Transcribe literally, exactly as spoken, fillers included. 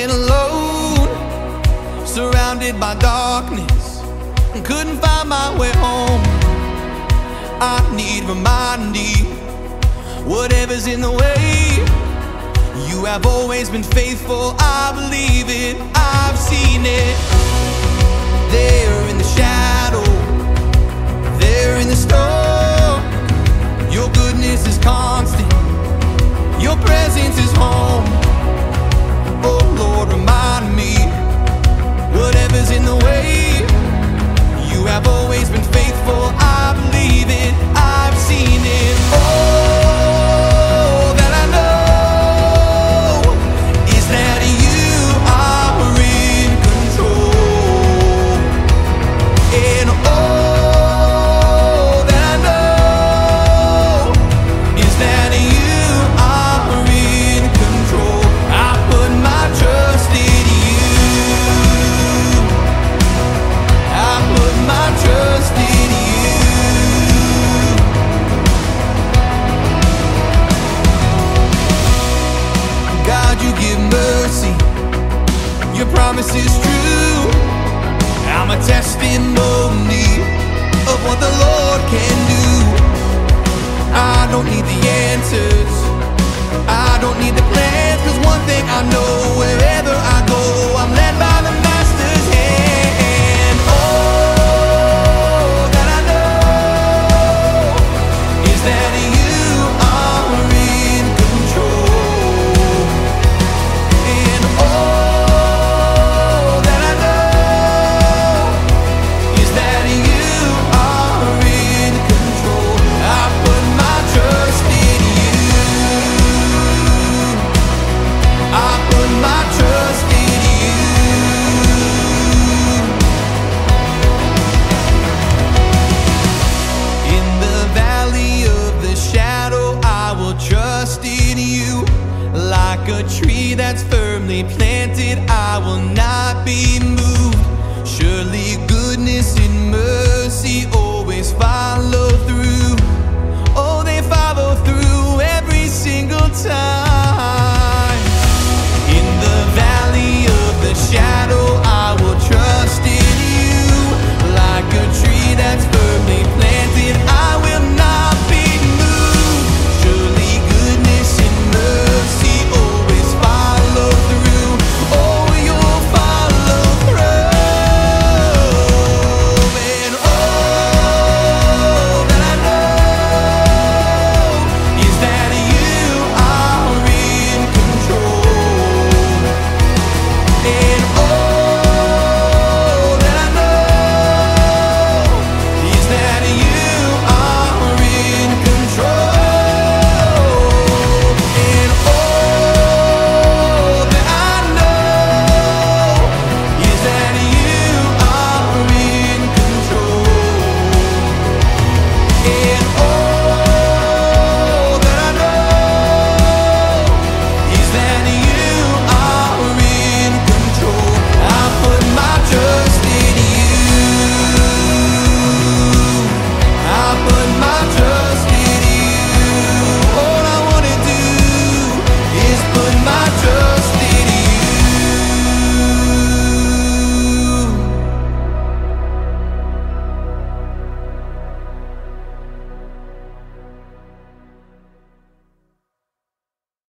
and alone, surrounded by darkness, couldn't find my way home. I need reminding, whatever's in the way, you have always been faithful. I believe it, I've seen it. There in the shadow, there in the storm, your goodness is constant, your presence is home. Oh Lord, remind me, whatever's in the way, you have always been faithful. I believe it, I've seen it. Oh, that I know is that you are in control. And oh, that I know is that you are in control. I put my trust in you. I put my trust in you. God, you give mercy, your promise is true. I'm a testimony of what the Lord can do. I don't need the answers, I don't need the plans, 'cause one thing I know, wherever I go, I'm led by the Master's hand. Oh, that I know is that you are in control. And oh, that I know is that you are in control. I put my trust in you. I put my trust in you. In the valley of the shadow, I will trust in you. Like a tree that's firmly planted, I will not be moved. Surely goodness and mercy always follow through.